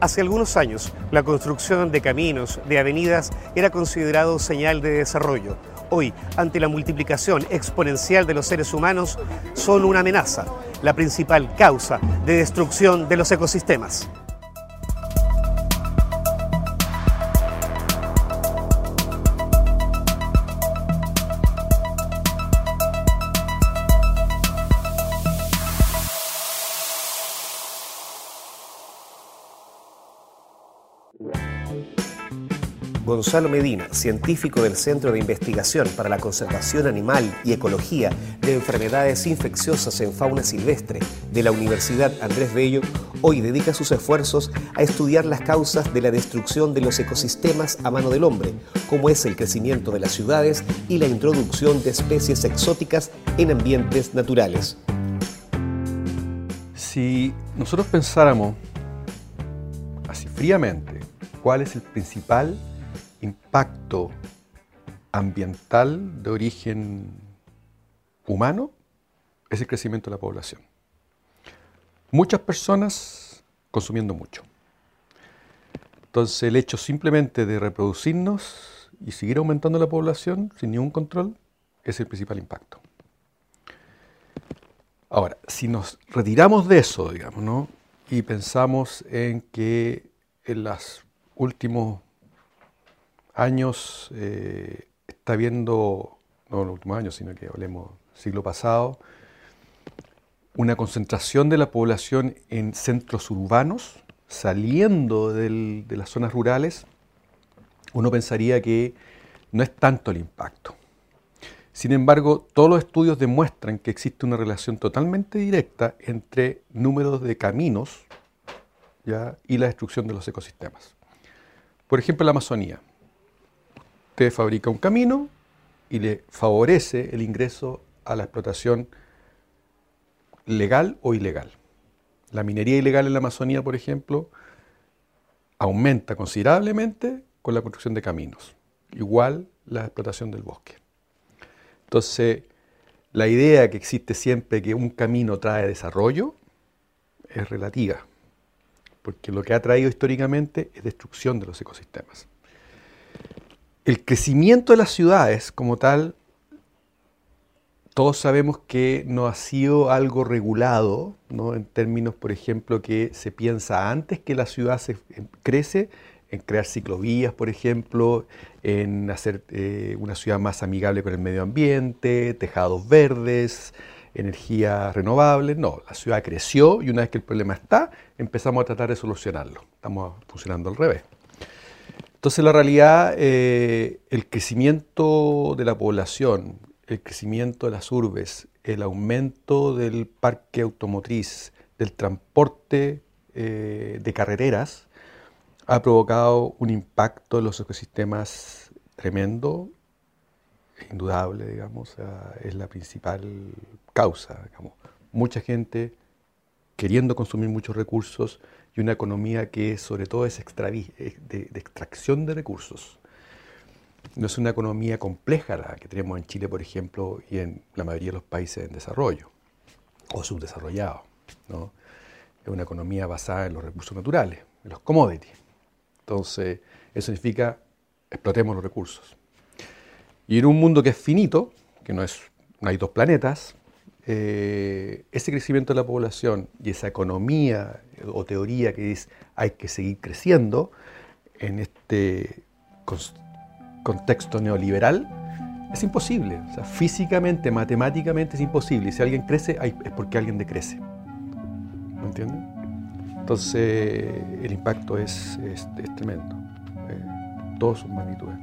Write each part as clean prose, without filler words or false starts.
Hace algunos años, la construcción de caminos, de avenidas, era considerado señal de desarrollo. Hoy, ante la multiplicación exponencial de los seres humanos, son una amenaza, la principal causa de destrucción de los ecosistemas. Gonzalo Medina, científico del Centro de Investigación para la Conservación Animal y Ecología de Enfermedades Infecciosas en Fauna Silvestre de la Universidad Andrés Bello, hoy dedica sus esfuerzos a estudiar las causas de la destrucción de los ecosistemas a mano del hombre, como es el crecimiento de las ciudades y la introducción de especies exóticas en ambientes naturales. Si nosotros pensáramos así fríamente, ¿cuál es el principal impacto ambiental de origen humano? Es el crecimiento de la población. Muchas personas consumiendo mucho. Entonces el hecho simplemente de reproducirnos y seguir aumentando la población sin ningún control es el principal impacto. Ahora, si nos retiramos de eso, digamos, ¿no? Y pensamos en que en los últimos años está habiendo, no en los últimos años, sino que hablemos siglo pasado, una concentración de la población en centros urbanos, saliendo de las zonas rurales, uno pensaría que no es tanto el impacto. Sin embargo, todos los estudios demuestran que existe una relación totalmente directa entre números de caminos, ¿ya?, y la destrucción de los ecosistemas. Por ejemplo, la Amazonía. Usted fabrica un camino y le favorece el ingreso a la explotación legal o ilegal. La minería ilegal en la Amazonía, por ejemplo, aumenta considerablemente con la construcción de caminos. Igual la explotación del bosque. Entonces, la idea que existe siempre que un camino trae desarrollo es relativa, porque lo que ha traído históricamente es destrucción de los ecosistemas. El crecimiento de las ciudades como tal, todos sabemos que no ha sido algo regulado, ¿no? En términos, por ejemplo, que se piensa antes que la ciudad crece, en crear ciclovías, por ejemplo, en hacer una ciudad más amigable con el medio ambiente, tejados verdes, energías renovables. No, la ciudad creció y una vez que el problema está, empezamos a tratar de solucionarlo. Estamos funcionando al revés. Entonces, la realidad, el crecimiento de la población, el crecimiento de las urbes, el aumento del parque automotriz, del transporte de carreteras, ha provocado un impacto en los ecosistemas tremendo, indudable, digamos, es la principal causa, digamos. Mucha gente queriendo consumir muchos recursos y una economía que sobre todo es de extracción de recursos. No es una economía compleja la que tenemos en Chile, por ejemplo, y en la mayoría de los países en desarrollo o subdesarrollados, ¿no? Es una economía basada en los recursos naturales, en los commodities. Entonces, eso significa explotemos los recursos. Y en un mundo que es finito, que no hay dos planetas, ese crecimiento de la población y esa economía o teoría que dice hay que seguir creciendo en este contexto neoliberal es imposible. O sea, físicamente, matemáticamente es imposible. Y si alguien crece, es porque alguien decrece. ¿Me entienden? Entonces, el impacto es tremendo. Todas sus magnitudes.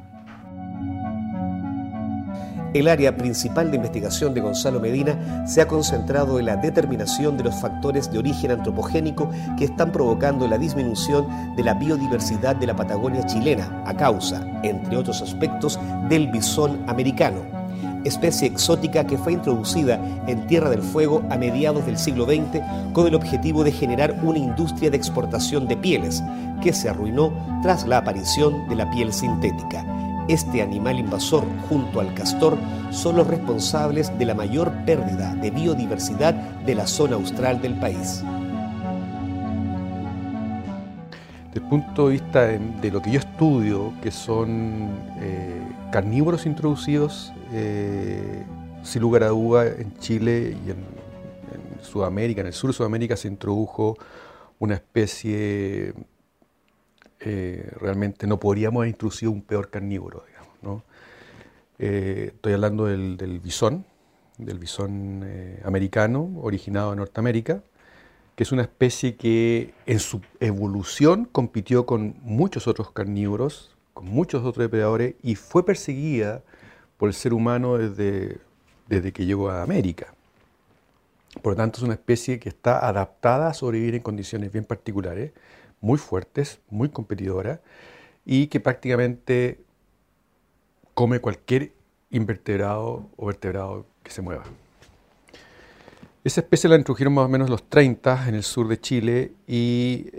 El área principal de investigación de Gonzalo Medina se ha concentrado en la determinación de los factores de origen antropogénico que están provocando la disminución de la biodiversidad de la Patagonia chilena a causa, entre otros aspectos, del bisón americano, especie exótica que fue introducida en Tierra del Fuego a mediados del siglo XX con el objetivo de generar una industria de exportación de pieles que se arruinó tras la aparición de la piel sintética. Este animal invasor, junto al castor, son los responsables de la mayor pérdida de biodiversidad de la zona austral del país. Desde el punto de vista de lo que yo estudio, que son carnívoros introducidos, sin lugar a duda, en Chile y en Sudamérica, en el sur de Sudamérica se introdujo una especie, realmente no podríamos haber introducido un peor carnívoro, digamos, ¿no? Estoy hablando del bisón americano, originado en Norteamérica, que es una especie que en su evolución compitió con muchos otros carnívoros, con muchos otros depredadores, y fue perseguida por el ser humano desde que llegó a América. Por lo tanto, es una especie que está adaptada a sobrevivir en condiciones bien particulares, muy fuertes, muy competidoras, y que prácticamente come cualquier invertebrado o vertebrado que se mueva. Esa especie la introdujeron más o menos los 30 en el sur de Chile y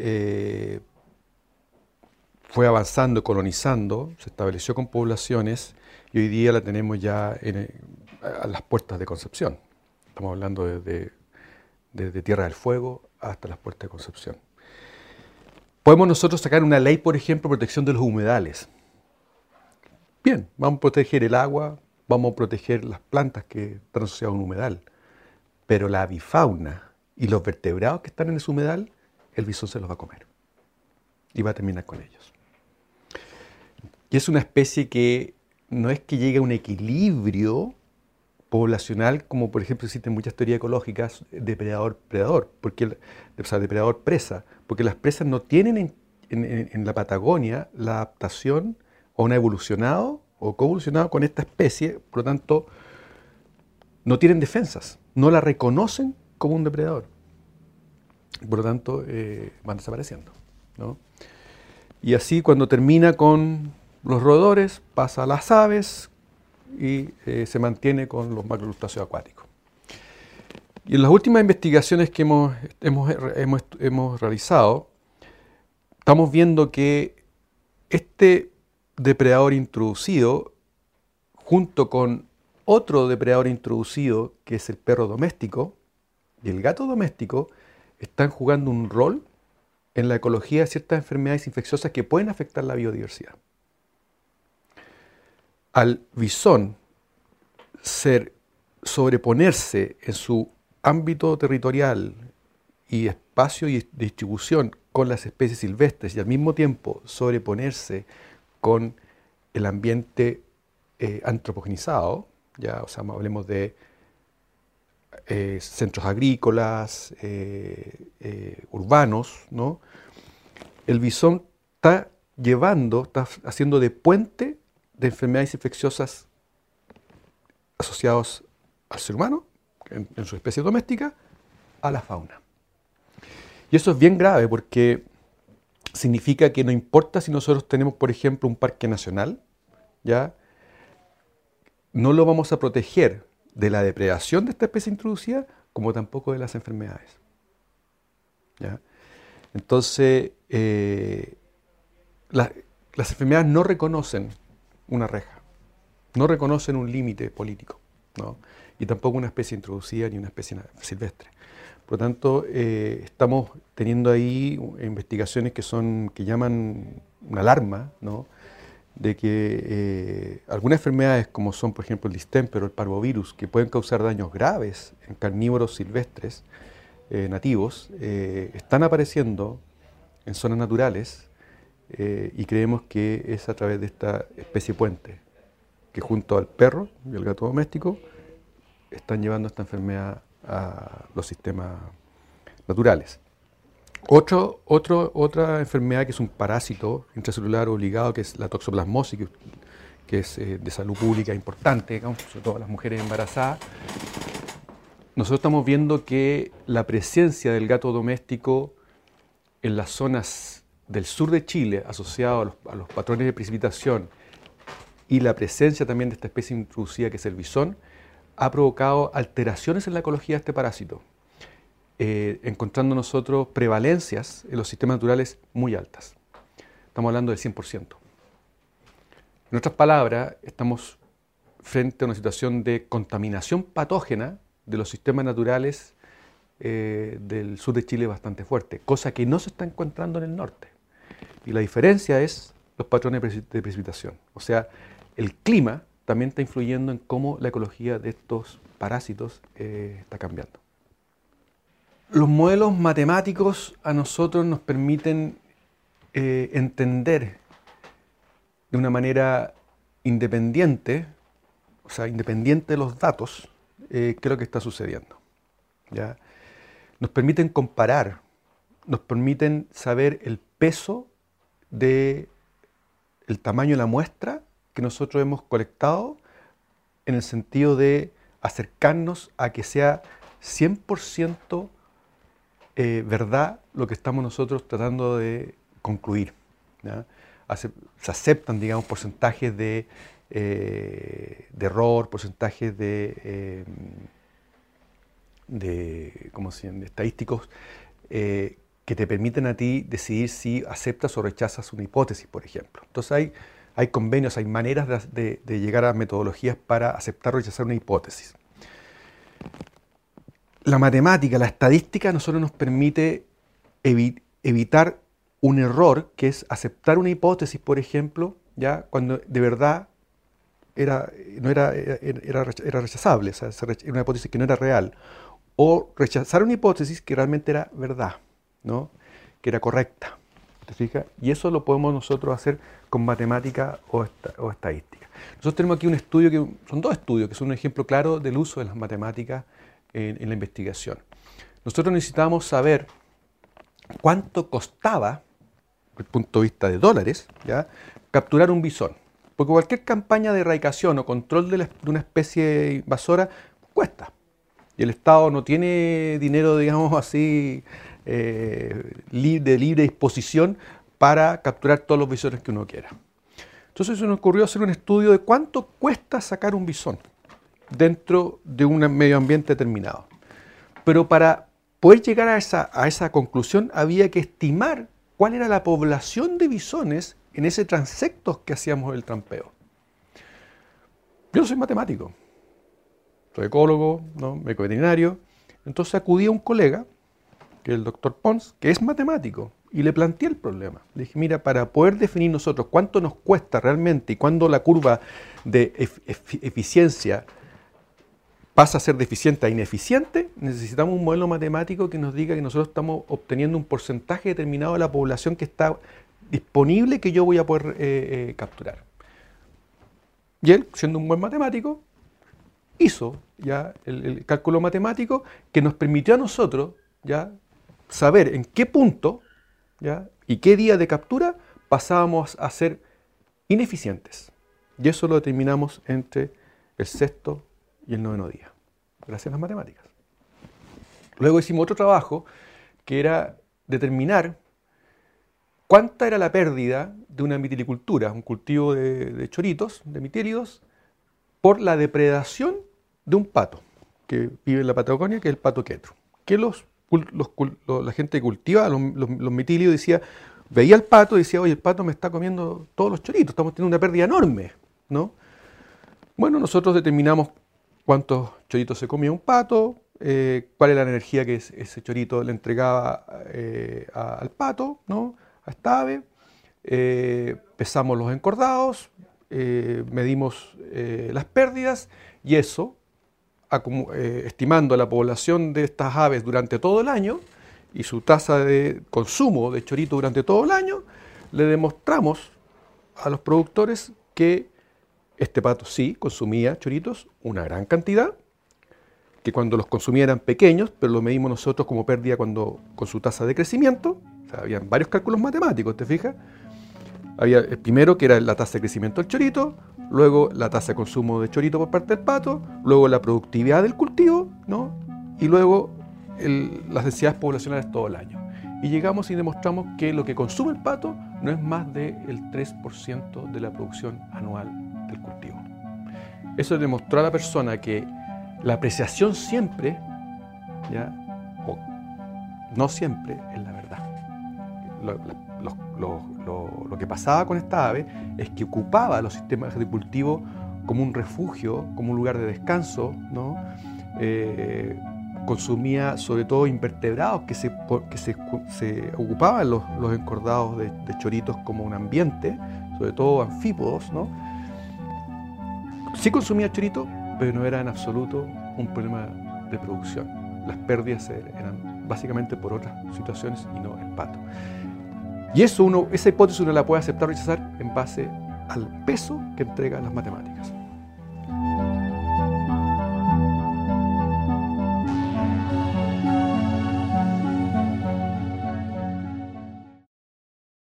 fue avanzando, colonizando, se estableció con poblaciones y hoy día la tenemos ya a las puertas de Concepción. Estamos hablando desde Tierra del Fuego hasta las puertas de Concepción. Podemos nosotros sacar una ley, por ejemplo, de protección de los humedales. Bien, vamos a proteger el agua, vamos a proteger las plantas que están asociadas a un humedal. Pero la avifauna y los vertebrados que están en ese humedal, el bisón se los va a comer. Y va a terminar con ellos. Y es una especie que no es que llegue a un equilibrio poblacional, como por ejemplo existen muchas teorías ecológicas, depredador-predador, depredador-presa, porque las presas no tienen en la Patagonia la adaptación o han evolucionado o coevolucionado con esta especie, por lo tanto no tienen defensas, no la reconocen como un depredador, por lo tanto van desapareciendo, ¿no? Y así cuando termina con los roedores pasa a las aves y se mantiene con los macrocrustáceos acuáticos. Y en las últimas investigaciones que hemos realizado, estamos viendo que este depredador introducido, junto con otro depredador introducido, que es el perro doméstico y el gato doméstico, están jugando un rol en la ecología de ciertas enfermedades infecciosas que pueden afectar la biodiversidad. Al bisón sobreponerse en su ámbito territorial y espacio y distribución con las especies silvestres y al mismo tiempo sobreponerse con el ambiente antropogenizado, ya, o sea, hablemos de centros agrícolas, urbanos, ¿no? El bisón está haciendo de puente de enfermedades infecciosas asociadas al ser humano, en su especie doméstica, a la fauna. Y eso es bien grave porque significa que no importa si nosotros tenemos, por ejemplo, un parque nacional, ¿ya? No lo vamos a proteger de la depredación de esta especie introducida, como tampoco de las enfermedades, ¿ya? Entonces, las enfermedades no reconocen una reja, no reconocen un límite político, ¿no? Y tampoco una especie introducida ni una especie silvestre. Por lo tanto, estamos teniendo ahí investigaciones que llaman una alarma, ¿no? De que algunas enfermedades, como son por ejemplo el distémpero, el parvovirus, que pueden causar daños graves en carnívoros silvestres nativos, están apareciendo en zonas naturales y creemos que es a través de esta especie puente, que junto al perro y al gato doméstico están llevando esta enfermedad a los sistemas naturales. Otra enfermedad que es un parásito intracelular obligado, que es la toxoplasmosis, que es de salud pública importante, sobre todo las mujeres embarazadas. Nosotros estamos viendo que la presencia del gato doméstico en las zonas del sur de Chile, asociado a los patrones de precipitación, y la presencia también de esta especie introducida, que es el bisón, ha provocado alteraciones en la ecología de este parásito, encontrando nosotros prevalencias en los sistemas naturales muy altas. Estamos hablando del 100%. En otras palabras, estamos frente a una situación de contaminación patógena de los sistemas naturales del sur de Chile bastante fuerte, cosa que no se está encontrando en el norte. Y la diferencia es los patrones de precipitación. O sea, el clima también está influyendo en cómo la ecología de estos parásitos está cambiando. Los modelos matemáticos a nosotros nos permiten entender de una manera independiente, o sea, independiente de los datos, qué es lo que está sucediendo, ¿ya? Nos permiten comparar, nos permiten saber el peso del tamaño de la muestra que nosotros hemos colectado, en el sentido de acercarnos a que sea 100% verdad lo que estamos nosotros tratando de concluir, ¿ya? Se aceptan, digamos, porcentajes de error, porcentajes de estadísticos que te permiten a ti decidir si aceptas o rechazas una hipótesis, por ejemplo. Entonces hay convenios, hay maneras de llegar a metodologías para aceptar o rechazar una hipótesis. La matemática, la estadística, a nosotros nos permite evitar un error, que es aceptar una hipótesis, por ejemplo, ya cuando de verdad era rechazable, o sea, era una hipótesis que no era real, o rechazar una hipótesis que realmente era verdad, ¿no? Que era correcta. ¿Te fijas? Y eso lo podemos nosotros hacer con matemática o estadística. Nosotros tenemos aquí un estudio, son dos estudios, que son un ejemplo claro del uso de las matemáticas en la investigación. Nosotros necesitamos saber cuánto costaba, desde el punto de vista de dólares, ¿ya?, capturar un bisón. Porque cualquier campaña de erradicación o control de una especie invasora cuesta. Y el Estado no tiene dinero, digamos así, de libre disposición para capturar todos los bisones que uno quiera. Entonces se nos ocurrió hacer un estudio de cuánto cuesta sacar un bisón dentro de un medio ambiente determinado. Pero para poder llegar a esa conclusión había que estimar cuál era la población de bisones en ese transecto que hacíamos el trampeo. Yo no soy matemático, soy ecólogo, ¿no?, médico veterinario. Entonces acudí a un colega, que es el doctor Pons, que es matemático, y le planteé el problema. Le dije, mira, para poder definir nosotros cuánto nos cuesta realmente y cuándo la curva de eficiencia pasa a ser deficiente a ineficiente, necesitamos un modelo matemático que nos diga que nosotros estamos obteniendo un porcentaje determinado de la población que está disponible, que yo voy a poder capturar. Y él, siendo un buen matemático, hizo ya el cálculo matemático que nos permitió a nosotros ya saber en qué punto, ya, y qué día de captura pasábamos a ser ineficientes. Y eso lo determinamos entre el 6º y el 9º día, gracias a las matemáticas. Luego hicimos otro trabajo que era determinar cuánta era la pérdida de una mitilicultura, un cultivo de choritos, de mitílidos, por la depredación de un pato que vive en la Patagonia, que es el pato quetro. Que la gente que cultiva los mitílidos decía, veía al pato y decía, oye, el pato me está comiendo todos los choritos, estamos teniendo una pérdida enorme, ¿no? Bueno, nosotros determinamos cuántos choritos se comía un pato, cuál era la energía que ese chorito le entregaba al pato, ¿no?, a esta ave, pesamos los encordados, medimos las pérdidas, y eso, estimando la población de estas aves durante todo el año y su tasa de consumo de chorito durante todo el año, le demostramos a los productores que este pato sí consumía choritos, una gran cantidad, que cuando los consumía eran pequeños, pero lo medimos nosotros como pérdida con su tasa de crecimiento. O sea, habían varios cálculos matemáticos, ¿te fijas? Había el primero, que era la tasa de crecimiento del chorito, luego la tasa de consumo de chorito por parte del pato, luego la productividad del cultivo, ¿no?, y luego las densidades poblacionales todo el año. Y llegamos y demostramos que lo que consume el pato no es más del 3% de la producción anual del cultivo. Eso demostró a la persona que la apreciación siempre, ¿ya?, o no siempre, es la verdad. Lo que pasaba con esta ave es que ocupaba los sistemas de cultivo como un refugio, como un lugar de descanso, ¿no?, consumía sobre todo invertebrados que se ocupaban los encordados de choritos como un ambiente, sobre todo anfípodos, ¿no? Sí consumía chorito, pero no era en absoluto un problema de producción. Las pérdidas eran básicamente por otras situaciones y no el pato. Y esa hipótesis uno la puede aceptar o rechazar en base al peso que entregan las matemáticas.